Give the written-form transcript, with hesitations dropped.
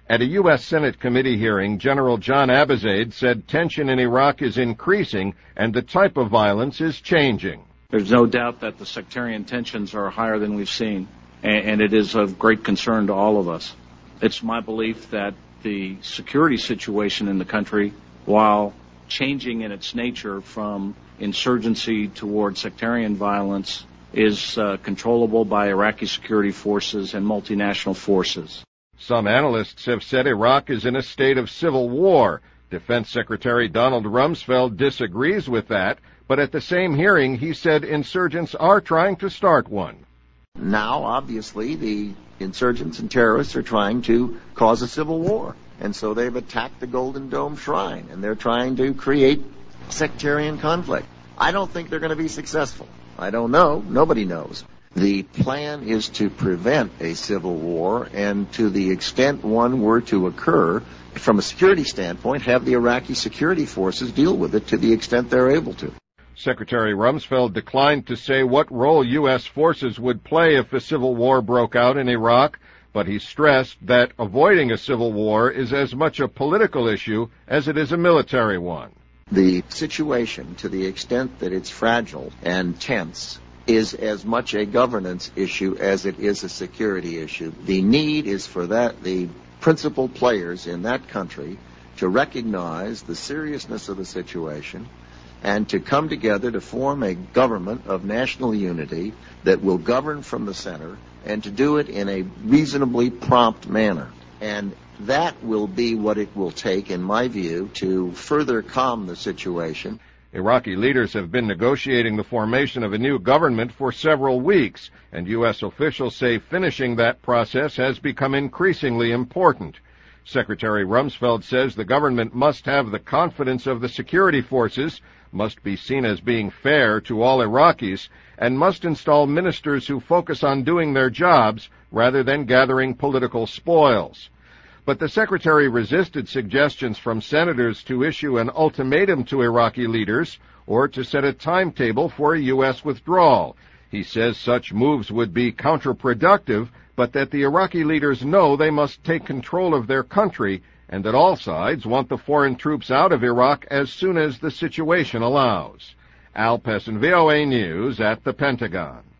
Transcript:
At a U.S. Senate committee hearing, General John Abizaid said tension in Iraq is increasing and the type of violence is changing. There's no doubt that the sectarian tensions are higher than we've seen, and it is of great concern to all of us. It's my belief that the security situation in the country, while changing in its nature from insurgency toward sectarian violence, is controllable by Iraqi security forces and multinational forces. Some analysts have said Iraq is in a state of civil war. Defense Secretary Donald Rumsfeld disagrees with that, but at the same hearing he said insurgents are trying to start one. Now, obviously, the insurgents and terrorists are trying to cause a civil war, and so they've attacked the Golden Dome Shrine, and they're trying to create sectarian conflict. I don't think they're going to be successful. I don't know. Nobody knows. The plan is to prevent a civil war, and to the extent one were to occur, from a security standpoint, have the Iraqi security forces deal with it to the extent they're able to. Secretary Rumsfeld declined to say what role U.S. forces would play if a civil war broke out in Iraq, but he stressed that avoiding a civil war is as much a political issue as it is a military one. The situation, to the extent that it's fragile and tense, is as much a governance issue as it is a security issue. The need is for the principal players in that country to recognize the seriousness of the situation and to come together to form a government of national unity that will govern from the center, and to do it in a reasonably prompt manner. And that will be what it will take, in my view, to further calm the situation. Iraqi leaders have been negotiating the formation of a new government for several weeks, and U.S. officials say finishing that process has become increasingly important. Secretary Rumsfeld says the government must have the confidence of the security forces, must be seen as being fair to all Iraqis, and must install ministers who focus on doing their jobs rather than gathering political spoils. But the secretary resisted suggestions from senators to issue an ultimatum to Iraqi leaders or to set a timetable for a U.S. withdrawal. He says such moves would be counterproductive, but that the Iraqi leaders know they must take control of their country and that all sides want the foreign troops out of Iraq as soon as the situation allows. Al Pessin, VOA News at the Pentagon.